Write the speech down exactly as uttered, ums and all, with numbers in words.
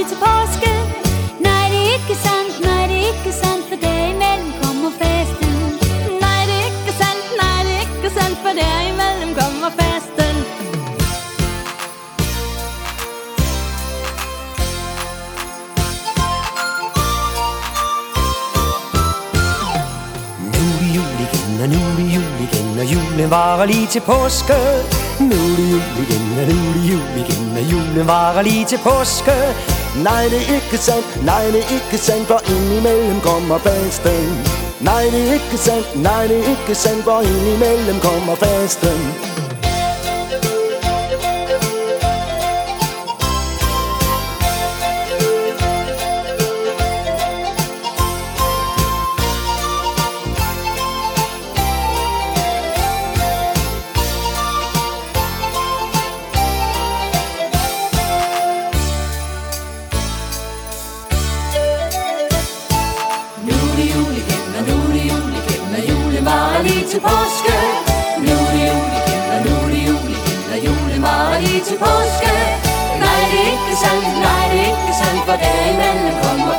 lige til påske. Nej, det er ikke sandt, nej, det er ikke sandt, for derimellem kommer festen. Nej, det er ikke sandt, nej, det er ikke sandt, for derimellem kommer festen. Nu er det jul igen, og nu er det jul igen, og julen varer lige til påske. Nu er det jul igen, og nu er det jul igen, og julen varer lige til påske. Nej, det er ikke sandt, nej, det er ikke sandt, for indimellem kommer festen. Nej, det er ikke sandt, nej, det er ikke sandt, for indimellem kommer festen. Lige til påske. Nu er det jul igen, og nu er det jul igen, og julen varer lige til påske. Nej, det er ikke sandt, nej, det er ikke sandt, for derimellem kommer